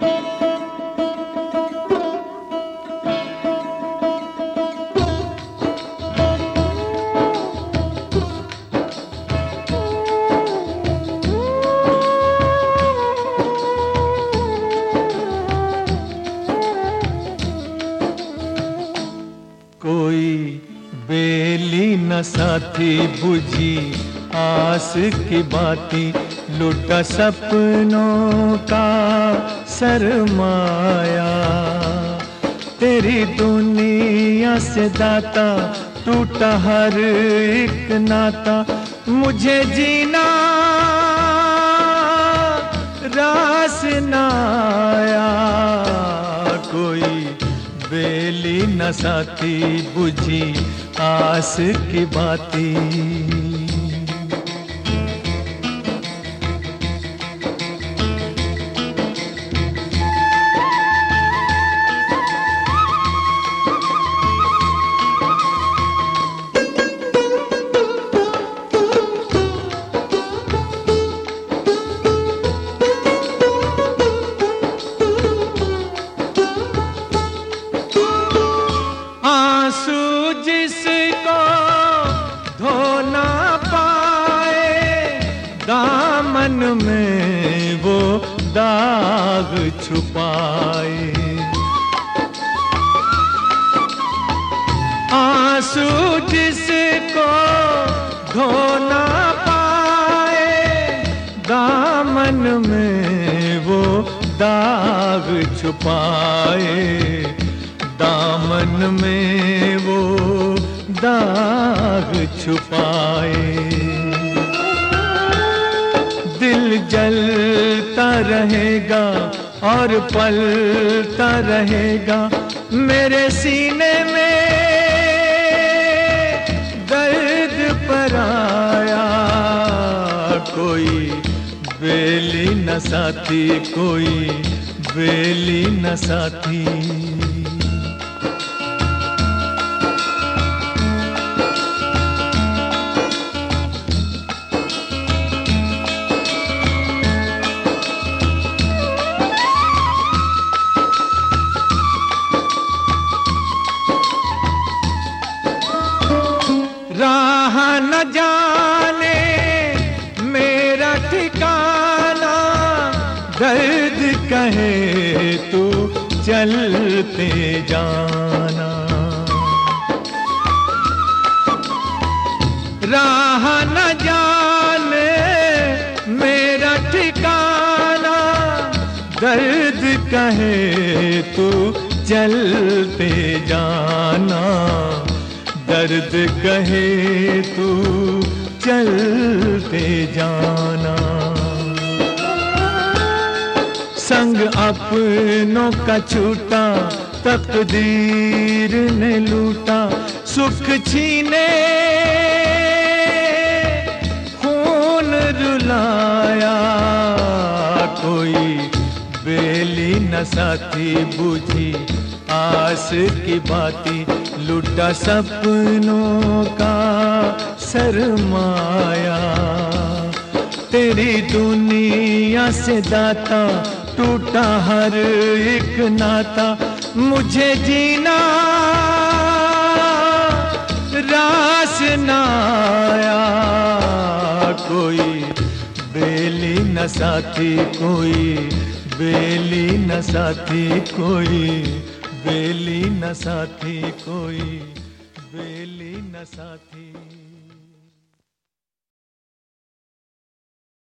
कोई बेली न साथी बुझी आस की बाती, लुटा सपनों का सरमाया। तेरी दुनिया से दाता टूटा हर एक नाता, मुझे जीना रास न आया। कोई बेली न साथी बुझी आस की बाती। आंसू जिसको धो ना पाए, दामन में वो दाग छुपाए। आंसू जिसको धो ना पाए, दामन में वो दाग छुपाए। दामन में वो दाग छुपाए। दिल जलता रहेगा और पलता रहेगा, मेरे सीने में दर्द पराया। कोई बेली न साथी, कोई बेली न साथी। राह न जाने मेरा ठिकाना, दर्द कहे तू चलते जाना। राह न जाने मेरा ठिकाना, दर्द कहे तू चलते जाना। दर्द कहे तू चलते जाना। संग अपनों का छूटा तकदीर ने लूटा, सुख छीने खून रुलाया। कोई बेली न साथी बुझी आस की बाती, लुटा सपनों का सरमाया। तेरी दुनिया से दाता टूटा हर एक नाता, मुझे जीना रास न आया। कोई बेली न साथी, कोई बेली न साथी, कोई बेली न साथी, कोई बेली न साथी।